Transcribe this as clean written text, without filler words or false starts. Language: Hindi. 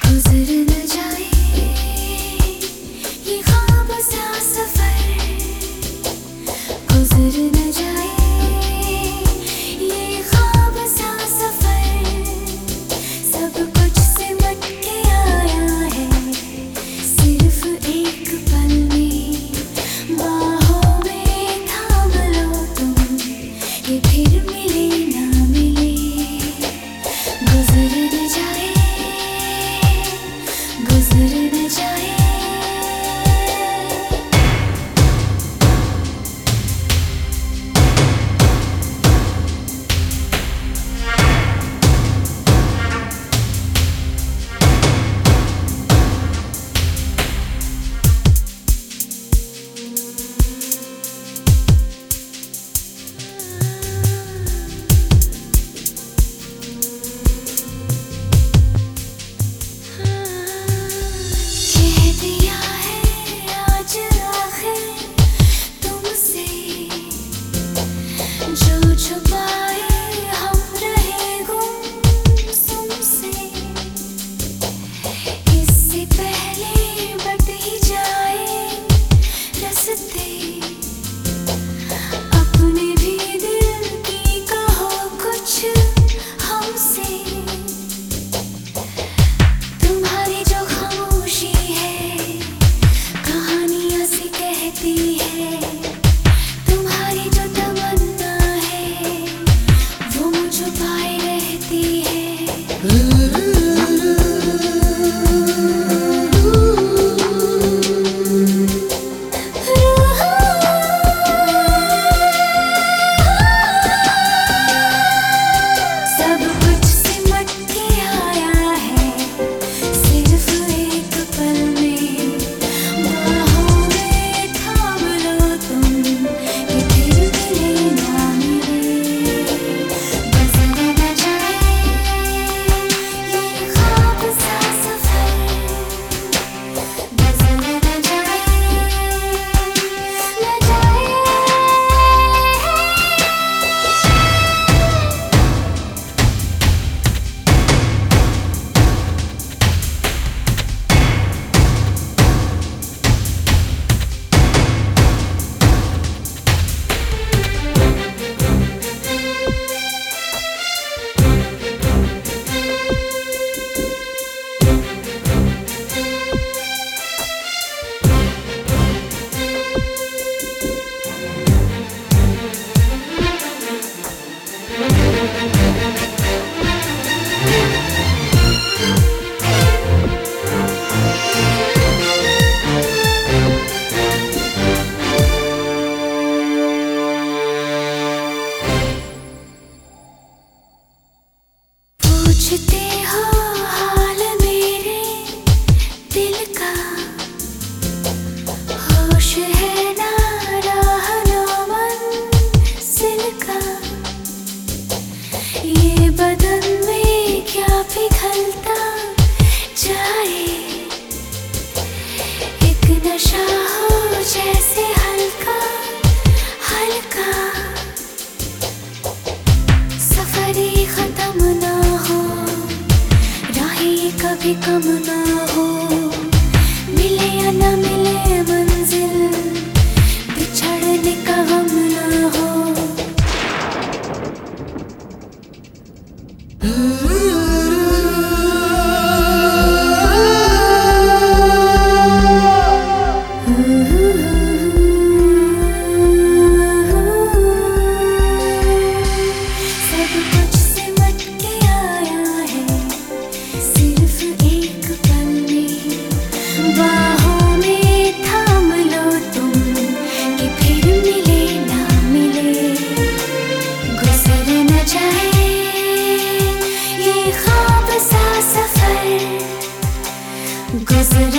गुजर न जाए ये ख्वाब सा सफर, गुजर न जाए ये ख्वाब सा सफर। सब कुछ सिमट के आया है सिर्फ एक पल में, बाहों में थाम लो तुम, ये फिर मिले ना मिले। गुजर न जाए, गुजर न जाए। जो छुपाए हम रहे गुमसुम से, इससे पहले बट ही जाए रास्ते। अपने भी दिल की कहो कुछ हमसे, तुम्हारी जो खामोशी है कहानियां सी कहती है, तुम्हारी जो तमन्ना है वो मुझे पाए रहती है। सब कुछ सिमट के आया है सिर्फ एक पल में, बाहों में थाम लो तुम, ये फिर मिले ना मिले। गुजर न जाए ये ख्वाब सा सफर, गुजर न जाए, न जाए। पूछते हो हाल मेरे दिल का, होश है ना राह नो मंजिल का। ये बदन में क्या पिघलता जाए, एक नशा हो जैसे हल्का हल्का। सफर ही खत्म ना हो, राहें कभी कम ना हो, मिले या ना मिले मंजिल, बिछड़ने का गम ना हो। सब कुछ सिमट के आया है सिर्फ एक पल में, बाहों में थाम लो तुम, कि फिर मिले ना मिले। गुजर न जाए ये ख्वाब सा सफर, गुजर